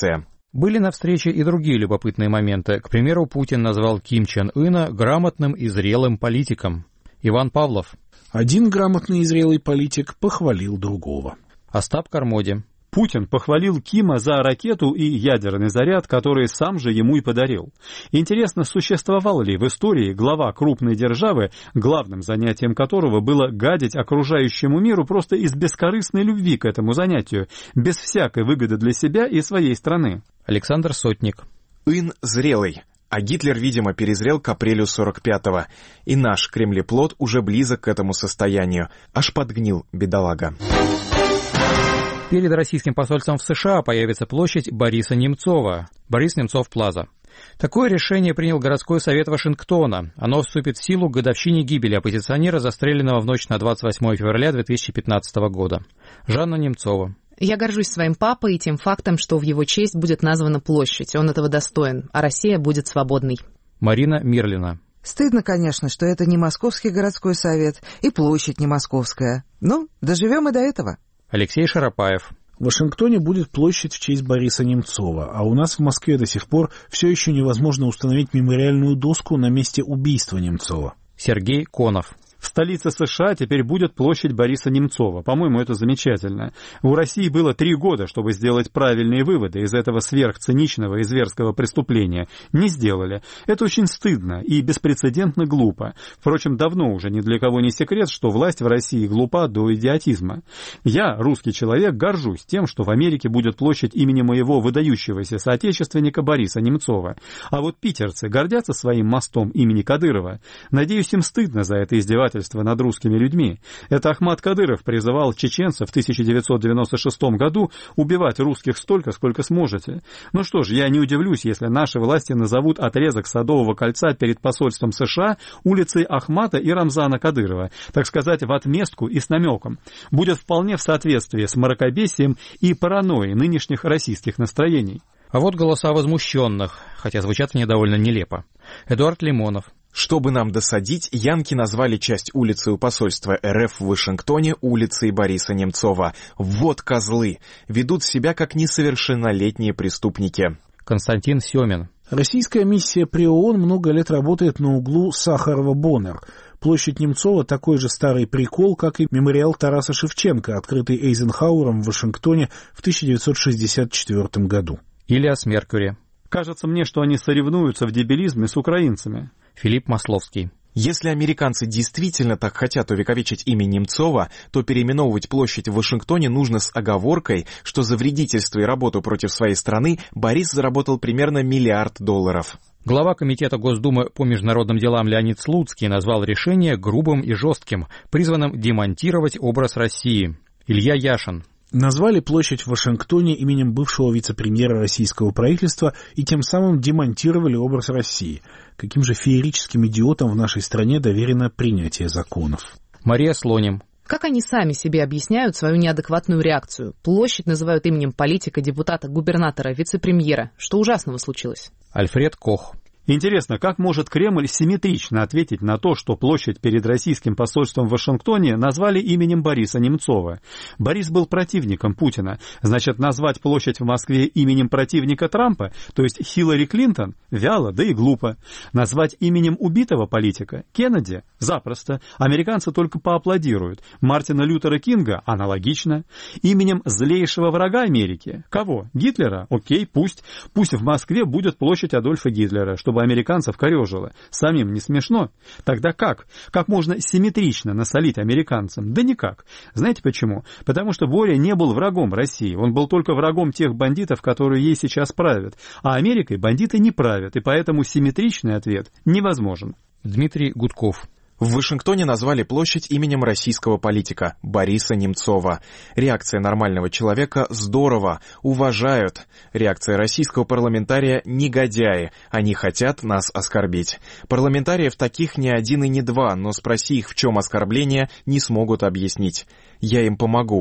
Были на встрече и другие любопытные моменты. К примеру, Путин назвал Ким Чен Ына грамотным и зрелым политиком. Иван Павлов. Один грамотный и зрелый политик похвалил другого. Остап Кармоди. Путин похвалил Кима за ракету и ядерный заряд, который сам же ему и подарил. Интересно, существовал ли в истории глава крупной державы, главным занятием которого было гадить окружающему миру просто из бескорыстной любви к этому занятию, без всякой выгоды для себя и своей страны? Александр Сотник. Ын зрелый. А Гитлер, видимо, перезрел к апрелю сорок пятого. И наш кремлеплод уже близок к этому состоянию. Аж подгнил, бедолага. Перед российским посольством в США появится площадь Бориса Немцова. Борис Немцов Плаза. Такое решение принял городской совет Вашингтона. Оно вступит в силу к годовщине гибели оппозиционера, застреленного в ночь на двадцать восьмое февраля две тысячи пятнадцатого года. Жанна Немцова. Я горжусь своим папой и тем фактом, что в его честь будет названа площадь. Он этого достоин, а Россия будет свободной. Марина Мирлина. Стыдно, конечно, что это не Московский городской совет и площадь не московская. Ну, доживем и до этого. Алексей Шарапаев. В Вашингтоне будет площадь в честь Бориса Немцова, а у нас в Москве до сих пор все еще невозможно установить мемориальную доску на месте убийства Немцова. Сергей Конов. В столице США теперь будет площадь Бориса Немцова. По-моему, это замечательно. У России было три года, чтобы сделать правильные выводы из этого сверхциничного и зверского преступления. Не сделали. Это очень стыдно и беспрецедентно глупо. Впрочем, давно уже ни для кого не секрет, что власть в России глупа до идиотизма. Я, русский человек, горжусь тем, что в Америке будет площадь имени моего выдающегося соотечественника Бориса Немцова. А вот питерцы гордятся своим мостом имени Кадырова. Надеюсь, им стыдно за это издевательство над русскими людьми. Это Ахмат Кадыров призывал чеченцев в тысяча девятьсот девяносто шестом году убивать русских столько, сколько сможете. Ну что ж, я не удивлюсь, если наши власти назовут отрезок Садового кольца перед посольством США улицей Ахмата и Рамзана Кадырова, так сказать, в отместку и с намеком. Будет вполне в соответствии с мракобесием и паранойей нынешних российских настроений. А вот голоса возмущенных, хотя звучат они довольно нелепо. Эдуард Лимонов. Чтобы нам досадить, янки назвали часть улицы у посольства РФ в Вашингтоне улицей Бориса Немцова. Вот козлы! Ведут себя как несовершеннолетние преступники. Константин Семин. Российская миссия при ООН много лет работает на углу Сахарова-Боннер. Площадь Немцова такой же старый прикол, как и мемориал Тараса Шевченко, открытый Эйзенхауэром в Вашингтоне в тысяча девятьсот шестьдесят четвёртом году. Ильяс Меркьюри. Кажется мне, что они соревнуются в дебилизме с украинцами. Филипп Масловский. Если американцы действительно так хотят увековечить имя Немцова, то переименовывать площадь в Вашингтоне нужно с оговоркой, что за вредительство и работу против своей страны Борис заработал примерно миллиард долларов. Глава Комитета Госдумы по международным делам Леонид Слуцкий назвал решение грубым и жестким, призванным демонтировать образ России. Илья Яшин. Назвали площадь в Вашингтоне именем бывшего вице-премьера российского правительства и тем самым демонтировали образ России. Каким же феерическим идиотам в нашей стране доверено принятие законов? Мария Слоним. Как они сами себе объясняют свою неадекватную реакцию? Площадь называют именем политика, депутата, губернатора, вице-премьера. Что ужасного случилось? Альфред Кох. Интересно, как может Кремль симметрично ответить на то, что площадь перед российским посольством в Вашингтоне назвали именем Бориса Немцова? Борис был противником Путина. Значит, назвать площадь в Москве именем противника Трампа, то есть Хиллари Клинтон, вяло, да и глупо. Назвать именем убитого политика Кеннеди? Запросто. Американцы только поаплодируют. Мартина Лютера Кинга? Аналогично. Именем злейшего врага Америки? Кого? Гитлера? Окей, пусть. Пусть в Москве будет площадь Адольфа Гитлера, чтобы американцев корежило. Самим не смешно? Тогда как? Как можно симметрично насолить американцам? Да никак. Знаете почему? Потому что Боря не был врагом России. Он был только врагом тех бандитов, которые ей сейчас правят. А Америкой бандиты не правят, и поэтому симметричный ответ невозможен. Дмитрий Гудков. В Вашингтоне назвали площадь именем российского политика Бориса Немцова. Реакция нормального человека – здорово, уважают. Реакция российского парламентария – негодяи, они хотят нас оскорбить. Парламентариев таких ни один и не два, но спроси их, в чем оскорбление, не смогут объяснить. Я им помогу.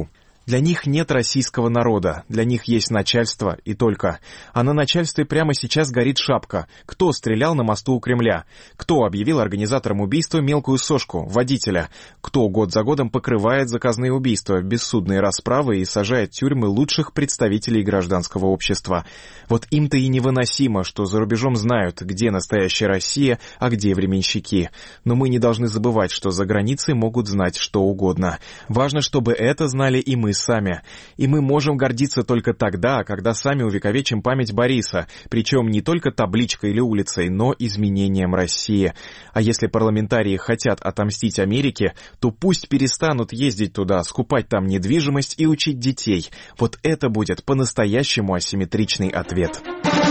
Для них нет российского народа, для них есть начальство и только. А на начальстве прямо сейчас горит шапка. Кто стрелял на мосту у Кремля? Кто объявил организатором убийства мелкую сошку, водителя? Кто год за годом покрывает заказные убийства, бессудные расправы и сажает в тюрьмы лучших представителей гражданского общества? Вот им-то и невыносимо, что за рубежом знают, где настоящая Россия, а где временщики. Но мы не должны забывать, что за границей могут знать что угодно. Важно, чтобы это знали и мы сами. И мы можем гордиться только тогда, когда сами увековечим память Бориса, причем не только табличкой или улицей, но изменением России. А если парламентарии хотят отомстить Америке, то пусть перестанут ездить туда, скупать там недвижимость и учить детей. Вот это будет по-настоящему асимметричный ответ.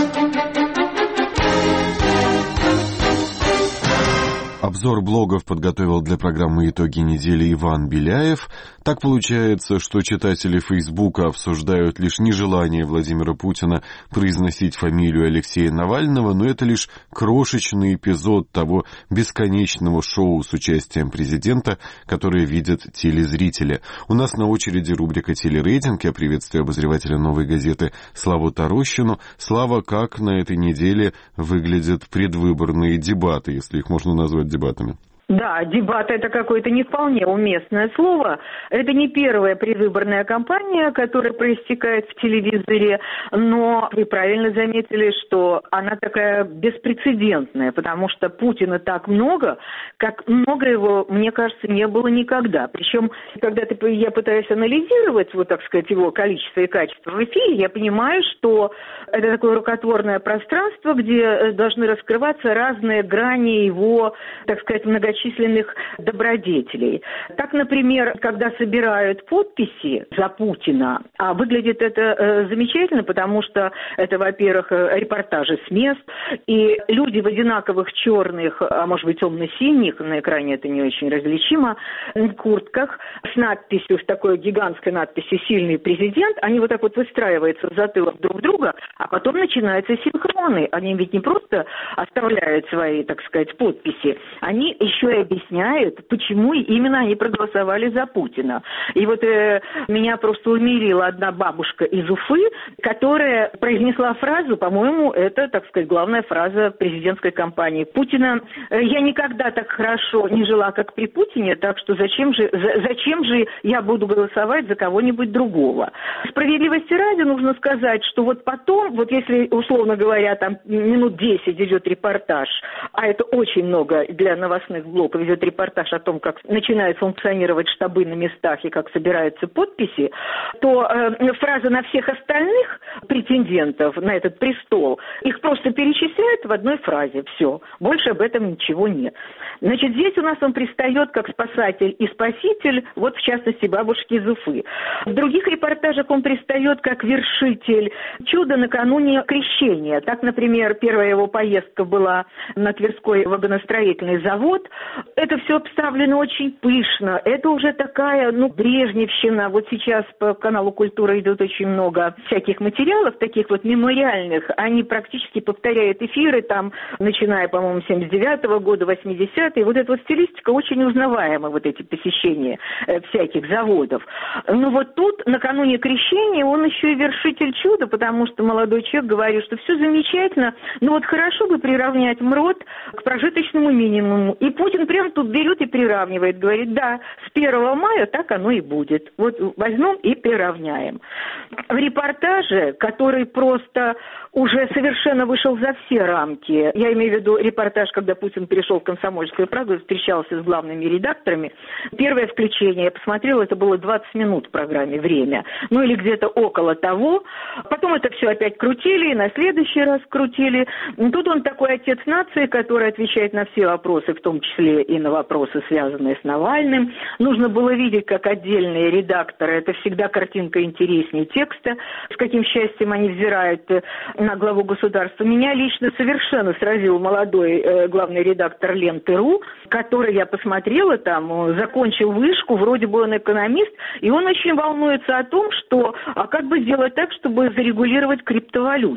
Обзор блогов подготовил для программы «Итоги недели» Иван Беляев. Так получается, что читатели Фейсбука обсуждают лишь нежелание Владимира Путина произносить фамилию Алексея Навального, но это лишь крошечный эпизод того бесконечного шоу с участием президента, которое видят телезрители. У нас на очереди рубрика «Телерейтинг». Я приветствую обозревателя «Новой газеты» Славу Тарущину. Слава, как на этой неделе выглядят предвыборные дебаты, если их можно назвать дебатами? Да, дебат – это какое-то не вполне уместное слово. Это не первая предвыборная кампания, которая проистекает в телевизоре, но вы правильно заметили, что она такая беспрецедентная, потому что Путина так много, как много его, мне кажется, не было никогда. Причем, когда я пытаюсь анализировать, вот так сказать, его количество и качество в эфире, я понимаю, что это такое рукотворное пространство, где должны раскрываться разные грани его, так сказать, многочисленных численных добродетелей. Так, например, когда собирают подписи за Путина, а выглядит это э, замечательно, потому что это, во-первых, репортажи с мест, и люди в одинаковых черных, а может быть темно-синих, на экране это не очень различимо, куртках с надписью, с такой гигантской надписью «Сильный президент», они вот так вот выстраиваются в затылок друг друга, а потом начинаются синхроны. Они ведь не просто оставляют свои, так сказать, подписи, они еще и объясняют, почему именно они проголосовали за Путина. И вот э, меня просто умилила одна бабушка из Уфы, которая произнесла фразу, по-моему, это, так сказать, главная фраза президентской кампании Путина. «Я никогда так хорошо не жила, как при Путине, так что зачем же, за, зачем же я буду голосовать за кого-нибудь другого?» Справедливости ради нужно сказать, что вот потом, вот если, условно говоря, там минут десять идет репортаж, а это очень много для новостных блоков, ведет репортаж о том, как начинают функционировать штабы на местах и как собираются подписи, то э, фраза на всех остальных претендентов на этот престол, их просто перечисляют в одной фразе. Все. Больше об этом ничего нет. Значит, здесь у нас он пристает как спасатель и спаситель, вот в частности бабушки из Уфы. В других репортажах он пристает как вершитель чуда накануне крещения. Так, например, первая его поездка была на Тверской вагоностроительный завод. Это все обставлено очень пышно. Это уже такая, ну, брежневщина. Вот сейчас по каналу «Культура» идет очень много всяких материалов, таких вот мемориальных. Они практически повторяют эфиры, там, начиная, по-моему, семьдесят девятого года, восьмидесятые. Вот эта вот стилистика очень узнаваема, вот эти посещения э, всяких заводов. Но вот тут, накануне крещения, он еще и вершитель чуда, потому что молодой человек говорит, что все замечательно, но вот хорошо бы приравнять МРОТ к прожиточному минимуму. И Путин прям тут берет и приравнивает, говорит, да, с первого мая так оно и будет. Вот возьмем и приравняем. В репортаже, который просто уже совершенно вышел за все рамки, я имею в виду репортаж, когда Путин перешел в «Комсомольскую правду», встречался с главными редакторами, первое включение, я посмотрела, это было двадцать минут в программе «Время», ну или где-то около того. Потом это все опять крутили, и на следующий раз крутили. Тут он такой отец нации, который отвечает на все вопросы, в том числе и на вопросы, связанные с Навальным. Нужно было видеть, как отдельные редакторы, это всегда картинка интереснее текста, с каким счастьем они взирают на главу государства. Меня лично совершенно сразил молодой э, главный редактор «Ленты.ру», который, я посмотрела, там, закончил вышку, вроде бы он экономист, и он очень волнуется о том, что, а как бы сделать так, чтобы зарегулировать криптовалюты.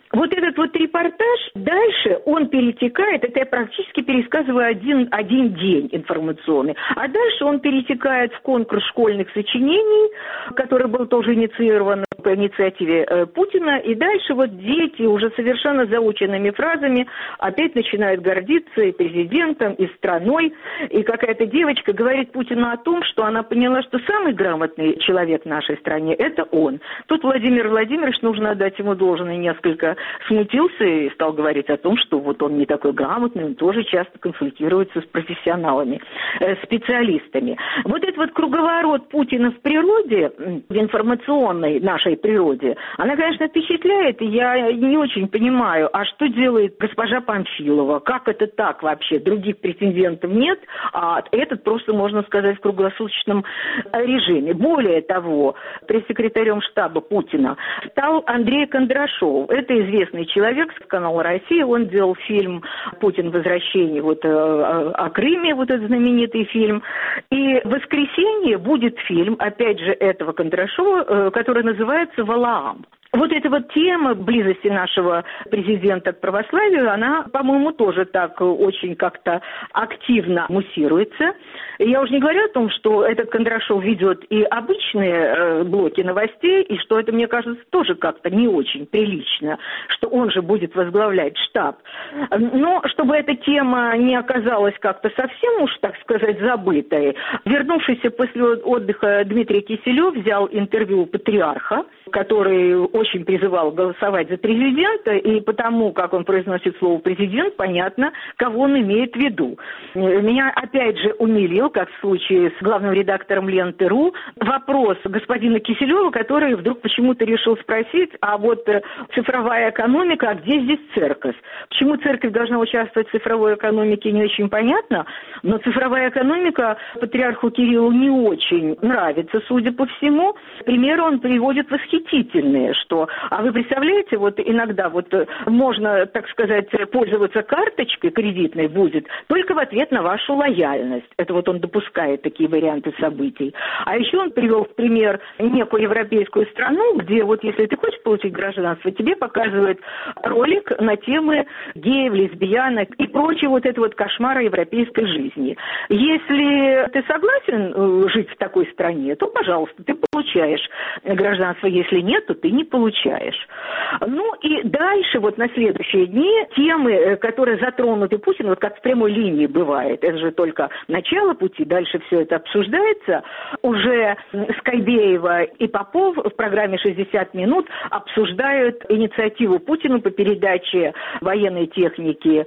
Вот этот вот репортаж, дальше он перетекает, это я практически пересказываю один, один день информационный, а дальше он перетекает в конкурс школьных сочинений, который был тоже инициирован по инициативе э, Путина, и дальше вот дети уже совершенно заученными фразами опять начинают гордиться и президентом, и страной, и какая-то девочка говорит Путину о том, что она поняла, что самый грамотный человек в нашей стране – это он. Тут Владимир Владимирович, нужно отдать ему должное, несколько смутился и стал говорить о том, что вот он не такой грамотный, он тоже часто консультируется с профессионалами, э, специалистами. Вот этот вот круговорот Путина в природе, в информационной нашей природе, она, конечно, впечатляет, и я не очень понимаю, а что делает госпожа Памфилова, как это так вообще, других претендентов нет, а этот просто, можно сказать, в круглосуточном режиме. Более того, пресс-секретарем штаба Путина стал Андрей Кондрашов. Это известный человек с канала «Россия», он делал фильм «Путин. Возвращение», вот о Крыме, вот этот знаменитый фильм. И в воскресенье будет фильм, опять же, этого Кондрашова, который называется «Валаам». Вот эта вот тема близости нашего президента к православию, она, по-моему, тоже так очень как-то активно муссируется. Я уже не говорю о том, что этот Кондрашов ведет и обычные э, блоки новостей, и что это, мне кажется, тоже как-то не очень прилично, что он же будет возглавлять штаб. Но чтобы эта тема не оказалась как-то совсем уж, так сказать, забытой, вернувшийся после отдыха Дмитрий Киселев взял интервью у патриарха, который очень призывал голосовать за президента, и потому, как он произносит слово «президент», понятно, кого он имеет в виду. Меня опять же умилил, как в случае с главным редактором «Ленты.ру», вопрос господина Киселева, который вдруг почему-то решил спросить, а вот цифровая экономика, а где здесь церковь? Почему церковь должна участвовать в цифровой экономике, не очень понятно, но цифровая экономика патриарху Кириллу не очень нравится, судя по всему. Примеры он приводит восхитительные, что, а вы представляете, вот иногда вот можно, так сказать, пользоваться карточкой кредитной будет только в ответ на вашу лояльность. Это вот он допускает такие варианты событий. А еще он привел в пример некую европейскую страну, где вот если ты хочешь получить гражданство, тебе показывают ролик на темы геев, лесбиянок и прочего вот этого вот кошмара европейской жизни. Если ты согласен жить в такой стране, то, пожалуйста, ты получаешь гражданство. Если нет, то ты не получаешь. Ну и дальше, вот на следующие дни, темы, которые затронуты Путиным, вот как в прямой линии бывает, это же только начало пути, дальше все это обсуждается, уже Скайбеева и Попов в программе «шестьдесят минут» обсуждают инициативу Путина по передаче военной техники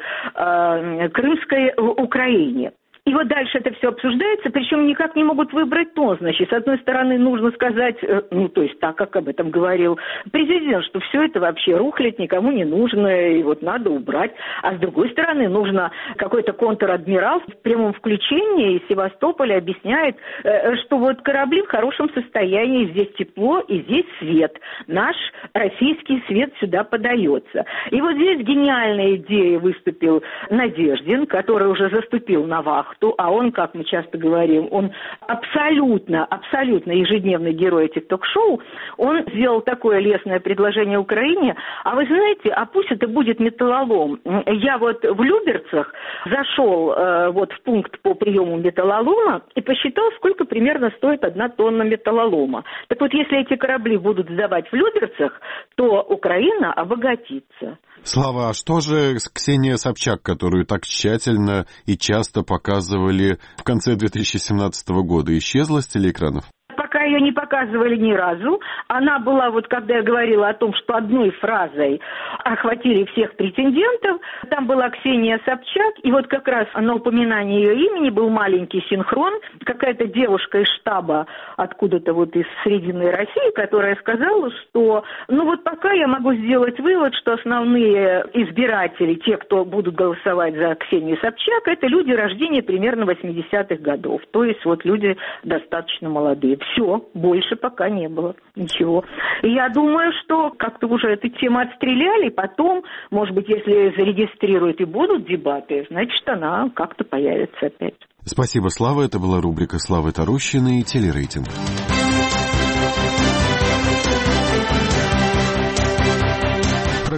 э, Крымской Украине. И вот дальше это все обсуждается, причем никак не могут выбрать тон. Значит, с одной стороны, нужно сказать, ну, то есть так, как об этом говорил президент, что все это вообще рухлядь, никому не нужно, и вот надо убрать. А с другой стороны, нужно какой-то контр-адмирал в прямом включении из Севастополя объясняет, что вот корабли в хорошем состоянии, здесь тепло и здесь свет. Наш российский свет сюда подается. И вот здесь гениальная идея выступил Надеждин, который уже заступил на вахту. А он, как мы часто говорим, он абсолютно, абсолютно ежедневный герой этих ток-шоу. Он сделал такое лестное предложение Украине. А вы знаете, а пусть это будет металлолом. Я вот в Люберцах зашел э, вот в пункт по приему металлолома и посчитал, сколько примерно стоит одна тонна металлолома. Так вот, если эти корабли будут сдавать в Люберцах, то Украина обогатится. Слава, а что же Ксения Собчак, которую так тщательно и часто показывали в конце две тысячи семнадцатого года, исчезла с телеэкранов? Пока ее не показывали ни разу. Она была, вот когда я говорила о том, что одной фразой охватили всех претендентов, там была Ксения Собчак, и вот как раз на упоминание ее имени был маленький синхрон, какая-то девушка из штаба откуда-то вот из Срединной России, которая сказала, что ну вот пока я могу сделать вывод, что основные избиратели, те, кто будут голосовать за Ксению Собчак, это люди рождения примерно восьмидесятых годов, то есть вот люди достаточно молодые. Все, больше пока не было ничего. И я думаю, что как-то уже эту тему отстреляли, потом, может быть, если зарегистрируют и будут дебаты, значит, она как-то появится опять. Спасибо, Слава. Это была рубрика Славы Тарущиной и телерейтинг. В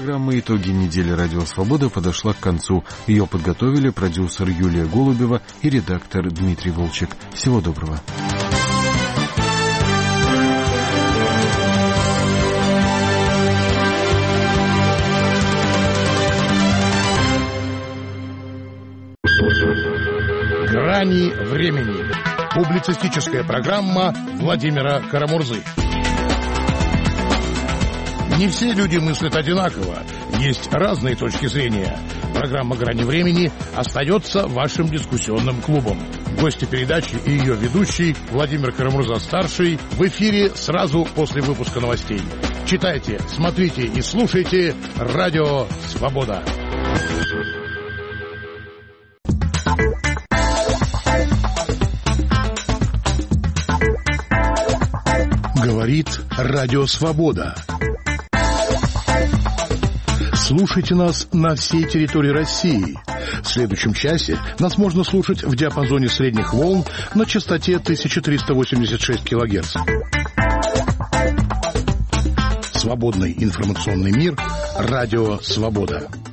Программа «Итоги недели Радио Свобода» подошла к концу. Ее подготовили продюсер Юлия Голубева и редактор Дмитрий Волчек. Всего доброго. «Грани времени». Публицистическая программа Владимира Карамурзы. Не все люди мыслят одинаково. Есть разные точки зрения. Программа «Грани времени» остается вашим дискуссионным клубом. Гости передачи и ее ведущий Владимир Карамурза-старший в эфире сразу после выпуска новостей. Читайте, смотрите и слушайте «Радио Свобода». Говорит Радио Свобода. Слушайте нас на всей территории России. В следующем часе нас можно слушать в диапазоне средних волн на частоте тысяча триста восемьдесят шесть килогерц. Свободный информационный мир. Радио Свобода.